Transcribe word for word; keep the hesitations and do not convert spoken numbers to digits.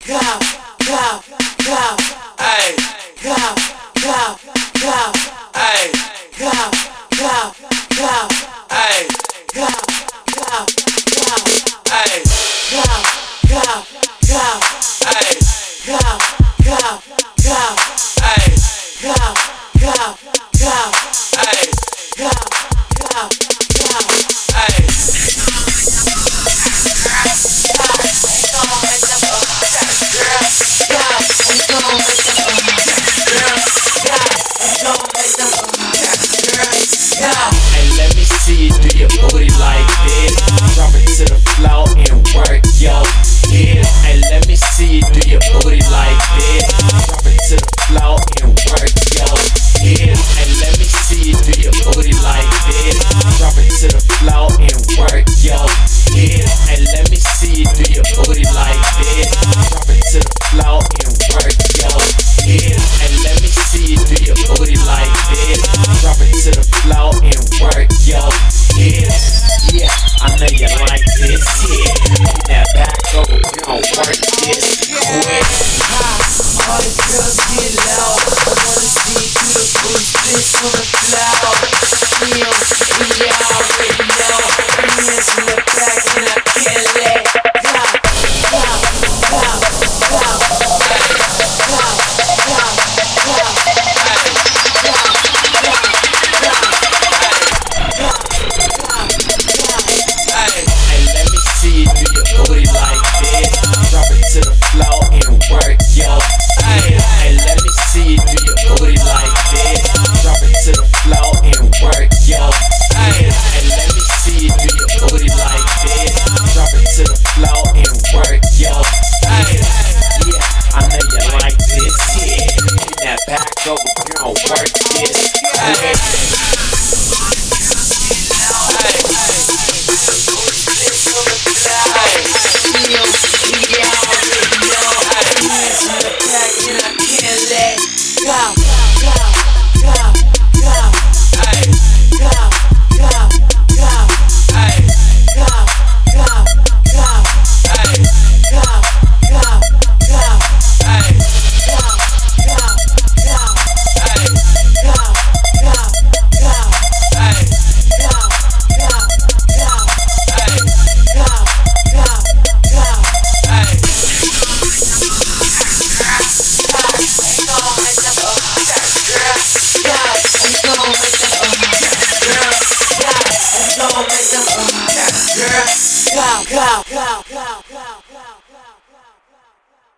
go, go, go, ay, go, go, go, ay, go, go, go, ay, go, go, go, ay, go, go, go, ay, go, go, go, ay, go, go, go, ay, go, go, go, ay. Hey, let me see you do your booty like this. Drop it to the floor and work your hips. Hey, let me see you do your booty like this. Drop it to the floor and work your hips. Hey, let me see you do your booty like this. Drop it to the floor and work your hips. Hey, let me see you do your booty like this. Drop it to the floor and work your hips. Hey, let me see you do your booty like this. Drop it to the floor and work your hips. Yeah, I know you like this. Yeah, get that back over, we gon' work this quick. All the girls get low.